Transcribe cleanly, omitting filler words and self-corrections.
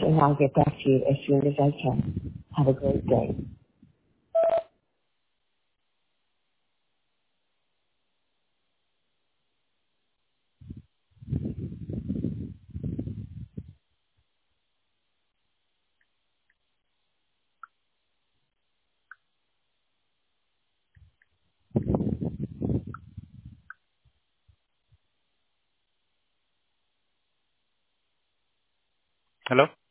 and I'll get back to you as soon as I can. Have a great day. Hello?